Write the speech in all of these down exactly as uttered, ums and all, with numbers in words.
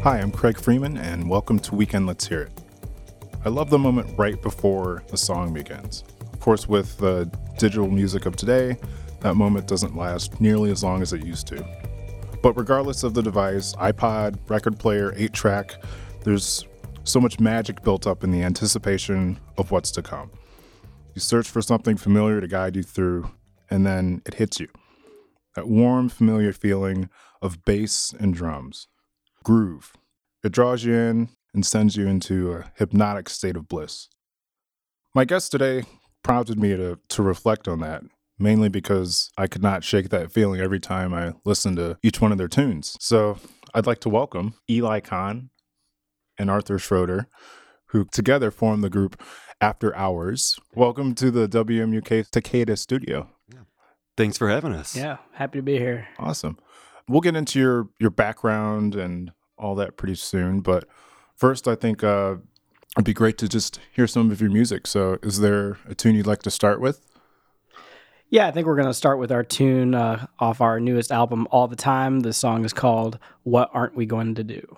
Hi, I'm Craig Freeman, and welcome to Weekend Let's Hear It. I love the moment right before the song begins. Of course, with the digital music of today, that moment doesn't last nearly as long as it used to. But regardless of the device, iPod, record player, eight track, there's so much magic built up in the anticipation of what's to come. You search for something familiar to guide you through, and then it hits you. That warm, familiar feeling of bass and drums. Groove. It draws you in and sends you into a hypnotic state of bliss. My guest today prompted me to, to reflect on that, mainly because I could not shake that feeling every time I listened to each one of their tunes. So I'd like to welcome Eli Kahn and Arthur Schroeder, who together formed the group After Hours. Welcome to the W M U K Takeda studio. Yeah. Thanks for having us. Yeah, happy to be here. Awesome. We'll get into your, your background and all that pretty soon, but first I think uh, it'd be great to just hear some of your music. So is there a tune you'd like to start with? Yeah, I think we're going to start with our tune uh, off our newest album, All the Time. The song is called What Aren't We Going to Do?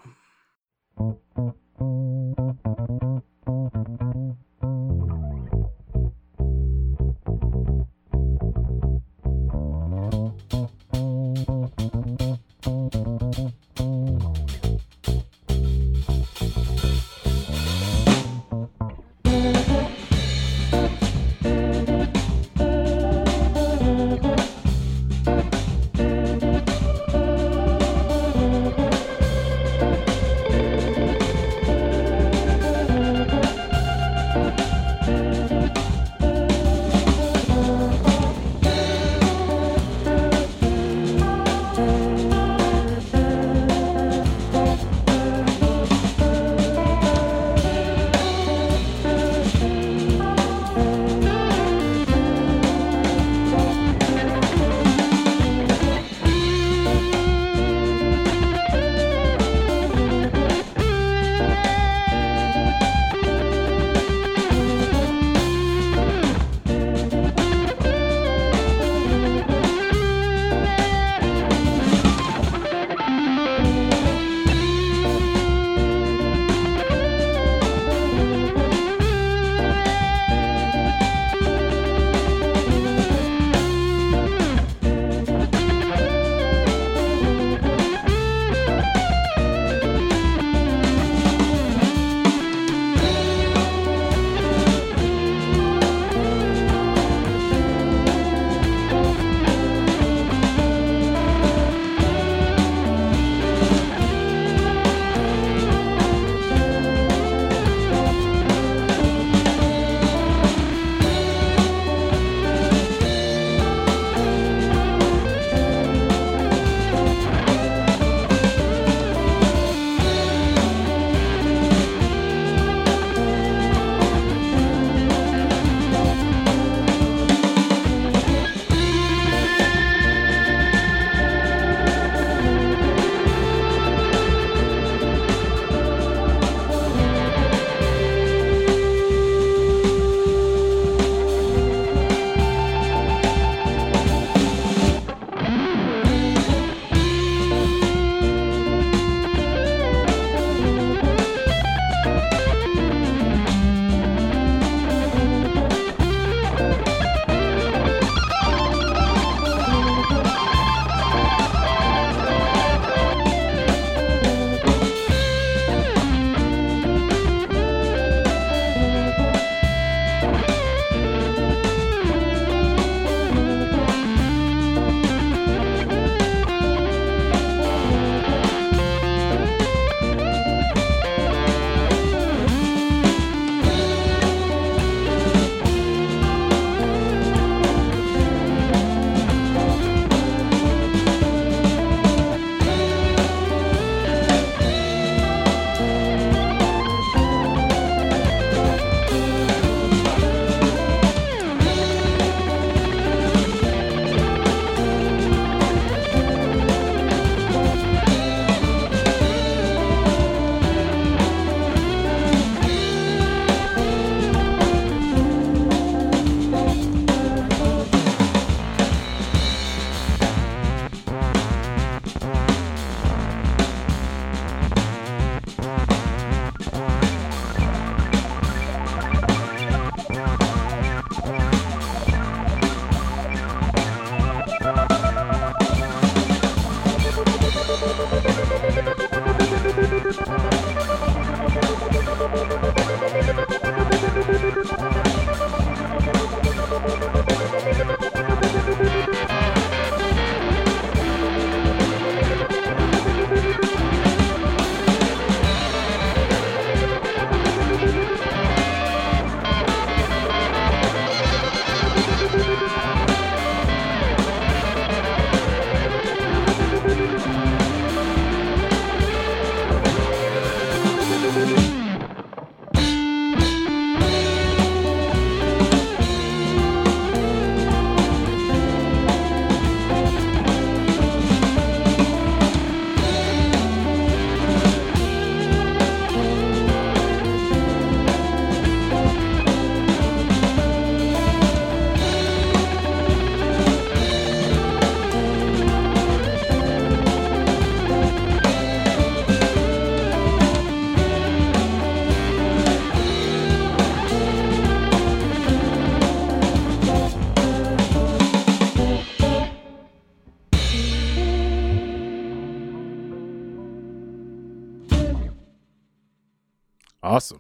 Awesome.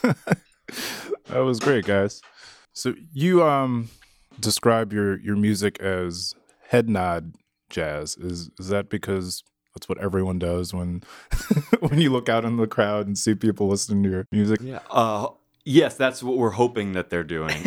That was great, guys. So you um describe your your music as head nod jazz. Is is that because that's what everyone does when when you look out in the crowd and see people listening to your music? Yeah. Uh, yes, that's what we're hoping that they're doing.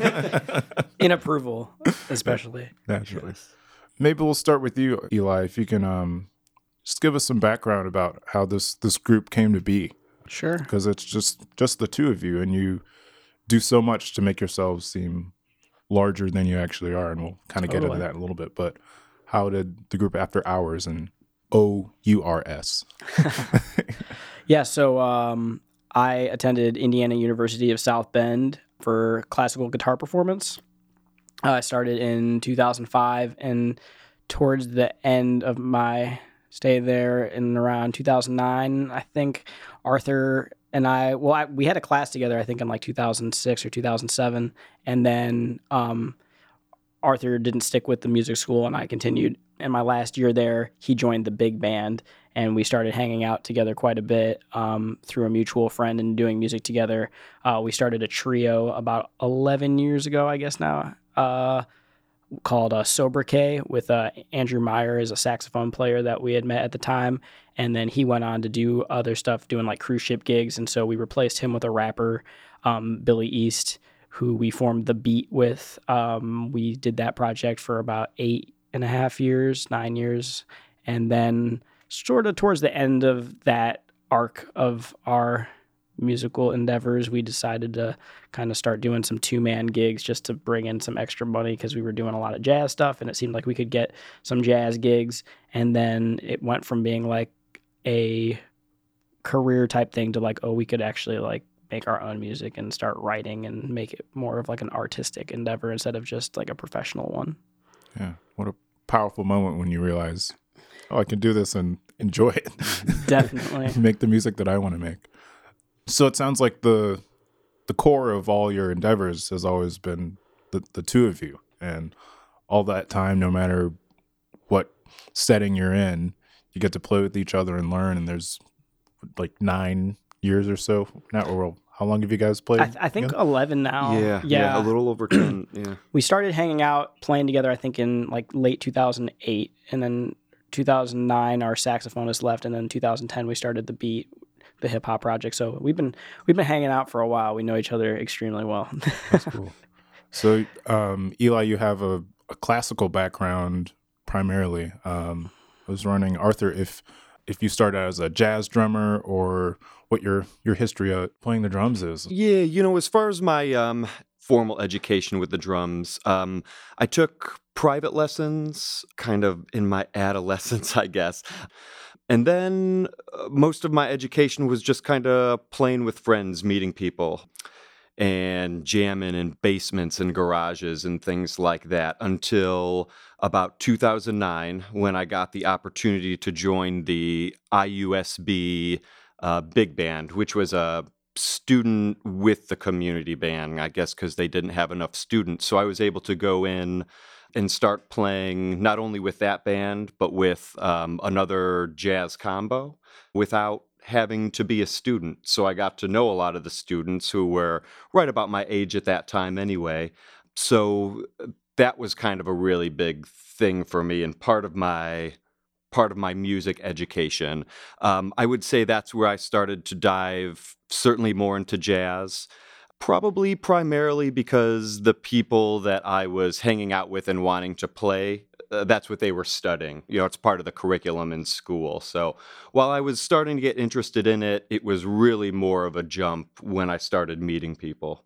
In approval, especially. Naturally. Yes. Maybe we'll start with you, Eli, if you can um just give us some background about how this this group came to be. Sure. Because it's just just the two of you, and you do so much to make yourselves seem larger than you actually are, and we'll kind of get Totally. into that in a little bit. But how did the group After Hours and O U R S? Yeah, so um, I attended Indiana University of South Bend for classical guitar performance. Uh, I started in two thousand five, and towards the end of my stay there in around two thousand nine, I think Arthur and I, well, I, we had a class together, I think in like two thousand six or two thousand seven, and then um, Arthur didn't stick with the music school, and I continued. In my last year there, he joined the big band, and we started hanging out together quite a bit um, through a mutual friend and doing music together. Uh, we started a trio about eleven years ago, I guess now, uh, called uh, Sobriquet with uh, Andrew Meyer as a saxophone player that we had met at the time. And then he went on to do other stuff, doing like cruise ship gigs. And so we replaced him with a rapper, um, Billy East, who we formed The Beat with. Um, we did that project for about eight and a half years, nine years. And then sort of towards the end of that arc of our musical endeavors, we decided to kind of start doing some two-man gigs just to bring in some extra money, because we were doing a lot of jazz stuff, and it seemed like we could get some jazz gigs. And then it went from being like a career type thing to like, oh, we could actually like make our own music and start writing and make it more of like an artistic endeavor instead of just like a professional one. Yeah, what a powerful moment when you realize, oh, I can do this and enjoy it. Definitely. Make the music that I want to make. So it sounds like the the core of all your endeavors has always been the, the two of you, and all that time, no matter what setting you're in, you get to play with each other and learn. And there's like nine years or so now. Or how long have you guys played? I, th- I think together? eleven now. Yeah, yeah, yeah, a little over ten. Yeah. We started hanging out, playing together, I think in like late two thousand eight, and then two thousand nine our saxophonist left, and then two thousand ten we started The Beat, the hip hop project. So we've been we've been hanging out for a while. We know each other extremely well. That's cool. So, um, Eli, you have a, a classical background primarily. Um, I was wondering, Arthur, if if you started as a jazz drummer, or what your your history of playing the drums is. Yeah, you know, as far as my um, formal education with the drums, um, I took private lessons kind of in my adolescence, I guess. And then uh, most of my education was just kind of playing with friends, meeting people, and jamming in basements and garages and things like that, until about two thousand nine, when I got the opportunity to join the I U S B uh, big band, which was a student with the community band, I guess, because they didn't have enough students. So I was able to go in and start playing not only with that band, but with um, another jazz combo without having to be a student. So I got to know a lot of the students who were right about my age at that time anyway. So that was kind of a really big thing for me and part of my part of my music education. Um, I would say that's where I started to dive certainly more into jazz. Probably primarily because the people that I was hanging out with and wanting to play, uh, that's what they were studying. You know, it's part of the curriculum in school. So while I was starting to get interested in it, it was really more of a jump when I started meeting people.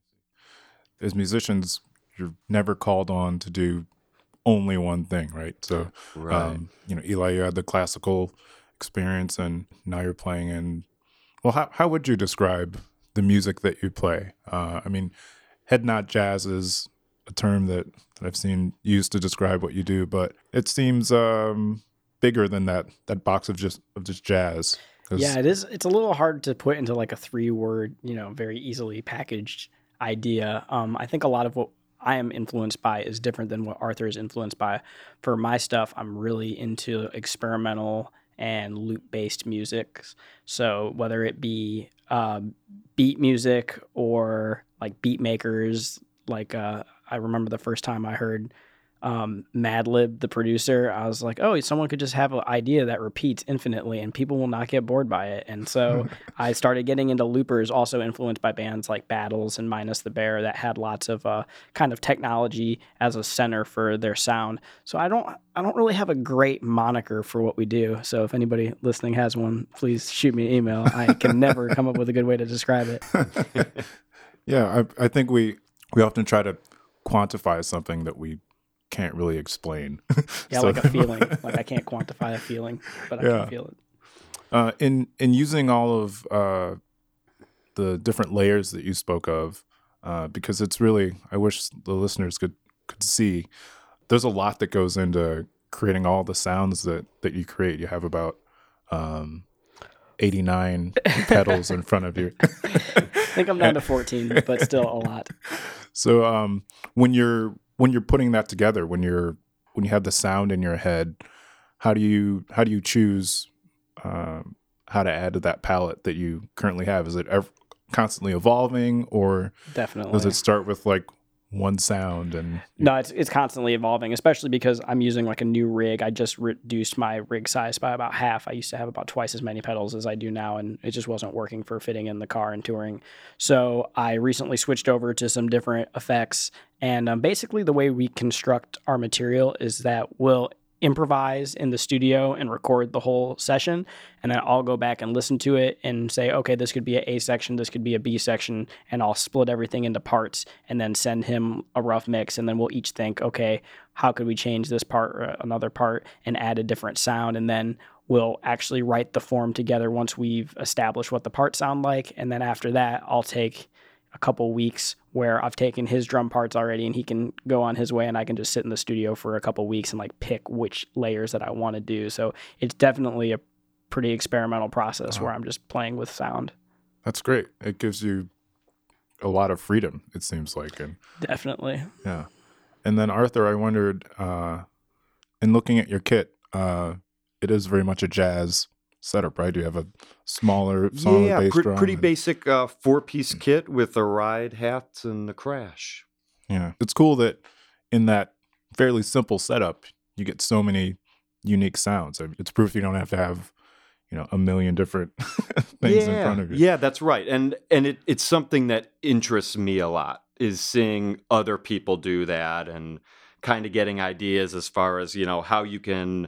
As musicians, you're never called on to do only one thing, right? So, Right. um, you know, Eli, you had the classical experience, and now you're playing in. Well, how how would you describe the music that you play? Uh, I mean, head nod jazz is a term that, that I've seen used to describe what you do, but it seems um, bigger than that that box of just of just jazz. 'Cause- Yeah, it is. It's a little hard to put into like a three word, you know, very easily packaged idea. Um, I think a lot of what I am influenced by is different than what Arthur is influenced by. For my stuff, I'm really into experimental and loop-based music. So whether it be uh, beat music or like beat makers, like uh, I remember the first time I heard um, Madlib, the producer, I was like, oh, someone could just have an idea that repeats infinitely and people will not get bored by it. And so I started getting into loopers, also influenced by bands like Battles and Minus the Bear that had lots of uh, kind of technology as a center for their sound. So I don't I don't really have a great moniker for what we do. So if anybody listening has one, please shoot me an email. I can never come up with a good way to describe it. Yeah, I, I think we we often try to quantify something that we can't really explain. Yeah, So- like a feeling. Like I can't quantify a feeling, but I Yeah. can feel it. Uh, in in using all of uh, the different layers that you spoke of, uh, because it's really, I wish the listeners could could see. There's a lot that goes into creating all the sounds that that you create. You have about um, eighty-nine pedals in front of you. I think I'm down to fourteen, but still a lot. So um, when you're when you're putting that together, when you're when you have the sound in your head, how do you how do you choose um, how to add to that palette that you currently have? Is it ever constantly evolving, or Definitely. does it start with like one sound and No, it's it's constantly evolving, especially because I'm using like a new rig. I just reduced my rig size by about half. I used to have about twice as many pedals as I do now, and it just wasn't working for fitting in the car and touring. So I recently switched over to some different effects. And um, basically the way we construct our material is that we'll improvise in the studio and record the whole session, and then I'll go back and listen to it and say, okay, this could be an A section, this could be a B section, and I'll split everything into parts and then send him a rough mix, and then we'll each think, okay, how could we change this part or another part and add a different sound, and then we'll actually write the form together once we've established what the parts sound like, and then after that, I'll take a couple weeks where I've taken his drum parts already and he can go on his way, and I can just sit in the studio for a couple weeks and like pick which layers that I want to do. So it's definitely a pretty experimental process Wow. where I'm just playing with sound. That's great. It gives you a lot of freedom, it seems like. And Definitely. yeah. And then Arthur, I wondered, uh, in looking at your kit, uh, it is very much a jazz setup, right? Do you have a smaller, smaller yeah, bass pre- drum? pretty and- basic uh, four-piece kit with a ride, hats, and a crash. Yeah. It's cool that in that fairly simple setup, you get so many unique sounds. I mean, it's proof you don't have to have, you know, a million different things yeah, in front of you. Yeah, that's right. And and it, it's something that interests me a lot, is seeing other people do that and kind of getting ideas as far as, you know, how you can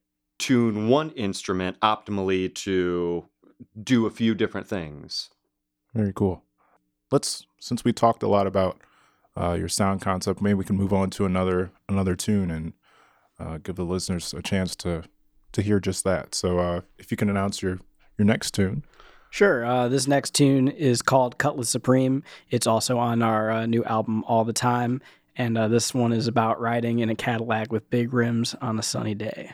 tune one instrument optimally to do a few different things. Very cool. Let's, since we talked a lot about uh, your sound concept, maybe we can move on to another another tune and uh, give the listeners a chance to to hear just that. So uh, if you can announce your your next tune. Sure. Uh, this next tune is called Cutlass Supreme. It's also on our uh, new album, All the Time. And uh, this one is about riding in a Cadillac with big rims on a sunny day.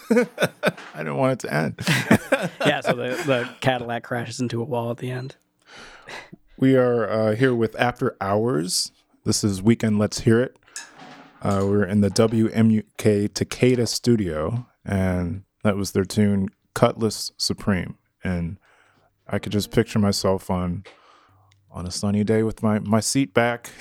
I didn't want it to end. Yeah, so the, the Cadillac crashes into a wall at the end. We are uh, here with After Hours. This is Weekend Let's Hear It. Uh, we're in the W M U K Takeda studio, and that was their tune Cutlass Supreme. And I could just picture myself on on a sunny day with my, my seat back.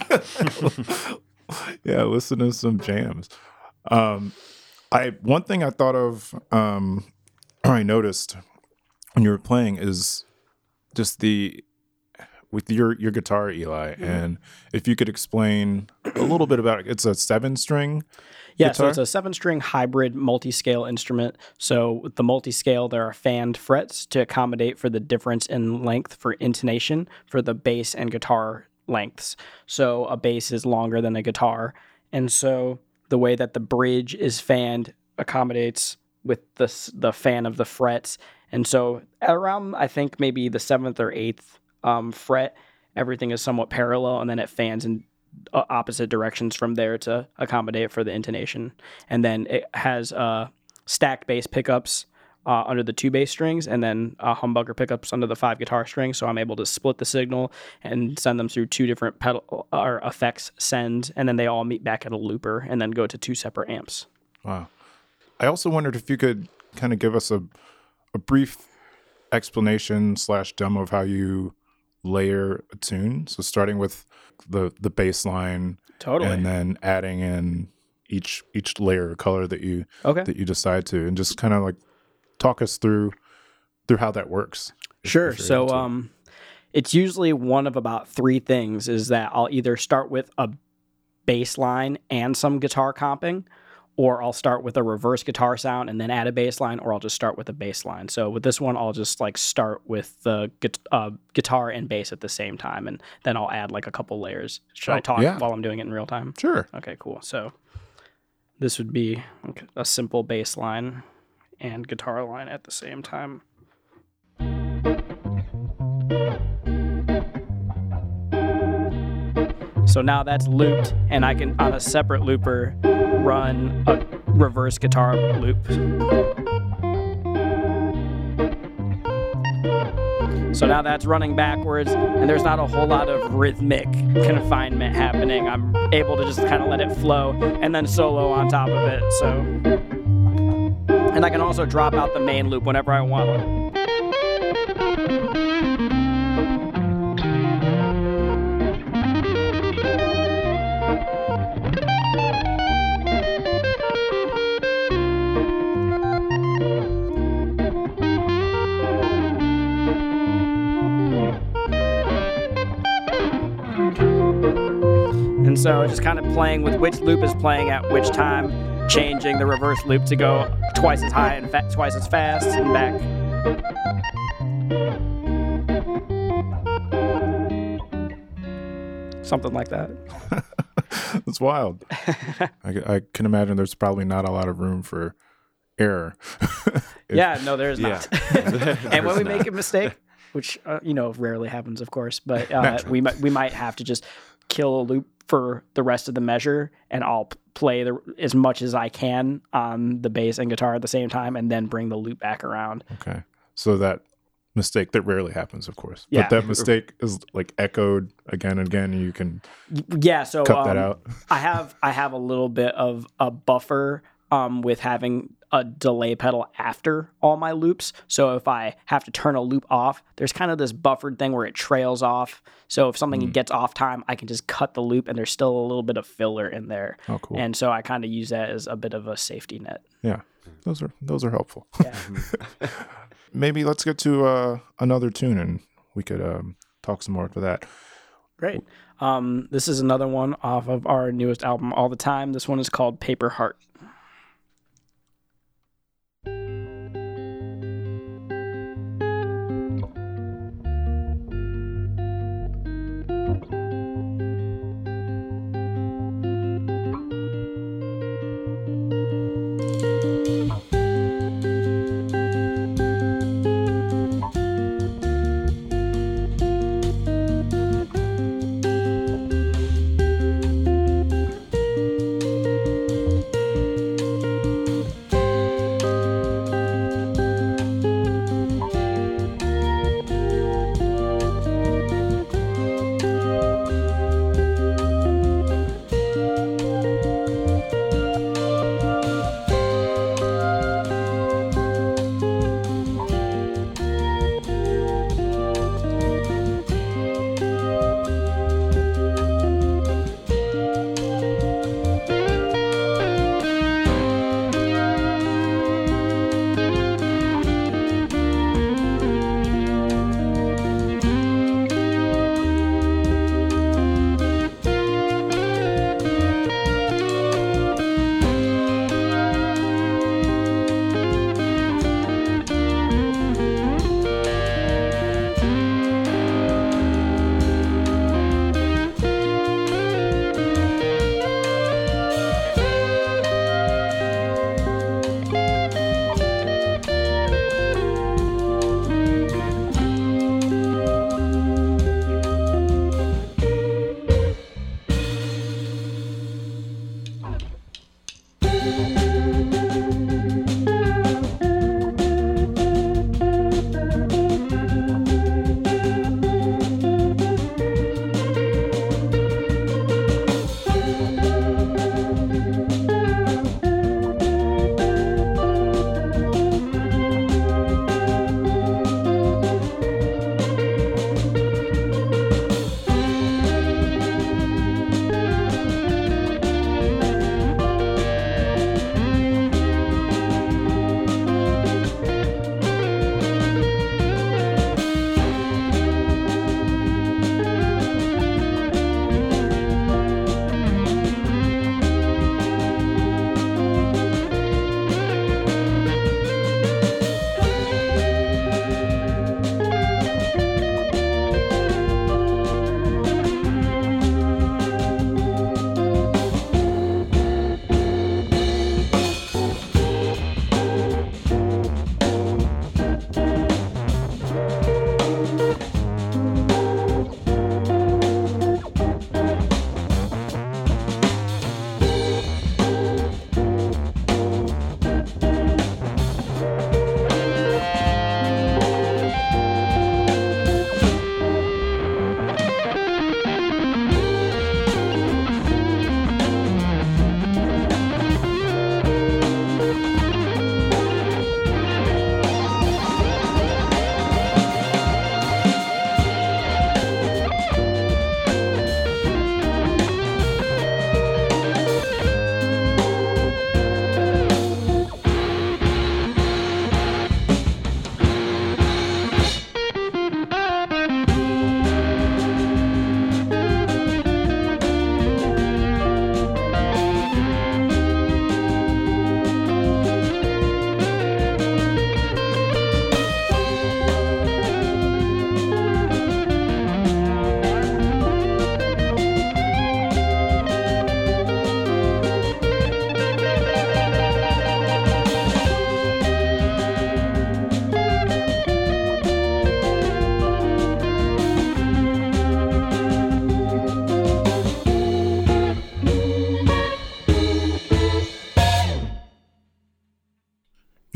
Yeah, listen to some jams. Um, I one thing I thought of, um, or I noticed when you were playing is just the with your your guitar, Eli, mm-hmm. and if you could explain a little bit about it. It's a seven string. Yeah, guitar? So it's a seven-string hybrid multi-scale instrument. So with the multi-scale, there are fanned frets to accommodate for the difference in length for intonation for the bass and guitar lengths. So a bass is longer than a guitar, and so the way that the bridge is fanned accommodates with the the fan of the frets. And so around, I think, maybe the seventh or eighth um, fret, everything is somewhat parallel, and then it fans in uh, opposite directions from there to accommodate for the intonation. And then it has uh, stacked bass pickups uh, under the two bass strings, and then uh, humbucker pickups under the five guitar strings. So I'm able to split the signal and send them through two different pedal or effects sends, and then they all meet back at a looper and then go to two separate amps. Wow. I also wondered if you could kind of give us a a brief explanation slash demo of how you layer a tune. So starting with the the bass line, totally, and then adding in each each layer of color that you okay. that you decide to, and just kind of like talk us through through how that works. Sure. So um, it's usually one of about three things. Is that I'll either start with a bass line and some guitar comping, or I'll start with a reverse guitar sound and then add a bass line, or I'll just start with a bass line. So with this one, I'll just like start with the uh, guitar and bass at the same time, and then I'll add like a couple layers. Should oh, I talk yeah. while I'm doing it in real time? Sure. Okay, cool. So this would be like a simple bass line and guitar line at the same time. So now that's looped, and I can, on a separate looper, run a reverse guitar loop. So now that's running backwards, and there's not a whole lot of rhythmic confinement happening. I'm able to just kind of let it flow, and then solo on top of it. So, and I can also drop out the main loop whenever I want. And so just kind of playing with which loop is playing at which time, changing the reverse loop to go twice as high and fa- twice as fast and back. Something like that. That's wild. I, I can imagine there's probably not a lot of room for error. if, yeah, no, there's yeah. not. And when we make a mistake, which uh, you know rarely happens, of course, but uh, we might we might have to just kill a loop for the rest of the measure, and I'll p- play the, as much as I can on the bass and guitar at the same time, and then bring the loop back around. Okay, so that mistake that rarely happens, of course, yeah. but that mistake is like echoed again and again, and you can yeah. So cut um, that out. I have I have a little bit of a buffer um, with having a delay pedal after all my loops. So if I have to turn a loop off, there's kind of this buffered thing where it trails off. So if something mm. gets off time, I can just cut the loop, and there's still a little bit of filler in there. Oh, cool. And so I kind of use that as a bit of a safety net. Yeah, those are those are helpful. Yeah. Maybe let's get to uh, another tune, and we could um, talk some more to that. Great. Um, this is another one off of our newest album, All the Time. This one is called Paper Heart.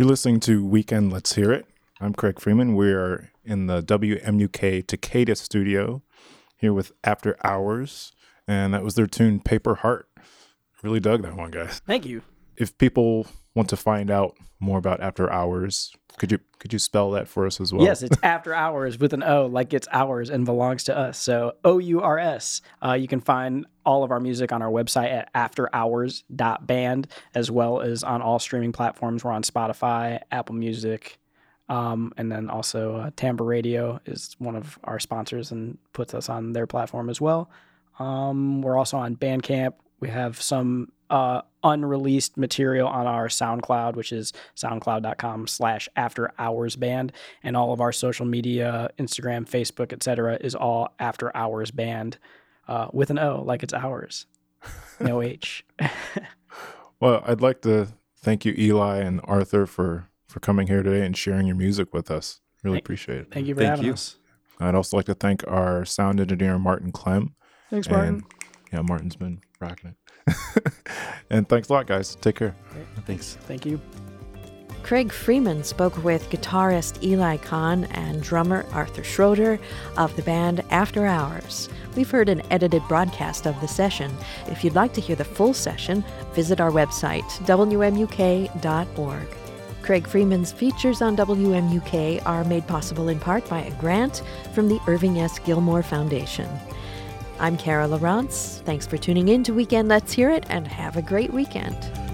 You're listening to Weekend Let's Hear It. I'm Craig Freeman. We are in the W M U K Takeda studio here with After Hours, and that was their tune Paper Heart. Really dug that one, guys. Thank you. If people want to find out more about After Hours, could you could you spell that for us as well? Yes, it's After Hours with an O, like it's ours and belongs to us. So O U R S. Uh, you can find all of our music on our website at after hours dot band, as well as on all streaming platforms. We're on Spotify, Apple Music, um, and then also uh, Timbre Radio is one of our sponsors and puts us on their platform as well. Um, we're also on Bandcamp. We have some uh, unreleased material on our SoundCloud, which is soundcloud.com slash after hours band. And all of our social media, Instagram, Facebook, et cetera, is all After Hours Band uh, with an O, like it's ours. No H. Well, I'd like to thank you, Eli and Arthur, for, for coming here today and sharing your music with us. Really thank, appreciate it. Thank you for Thank having you. us. I'd also like to thank our sound engineer, Martin Clem. Thanks, Martin. And, yeah, Martin's been rocking it. And thanks a lot, guys. Take care. Thanks. Thank you. Craig Freeman spoke with guitarist Eli Kahn and drummer Arthur Schroeder of the band After Hours. We've heard an edited broadcast of the session. If you'd like to hear the full session, visit our website, W M U K dot org. Craig Freeman's features on W M U K are made possible in part by a grant from the Irving S. Gilmore Foundation. I'm Kara Lawrence. Thanks for tuning in to Weekend Let's Hear It, and have a great weekend.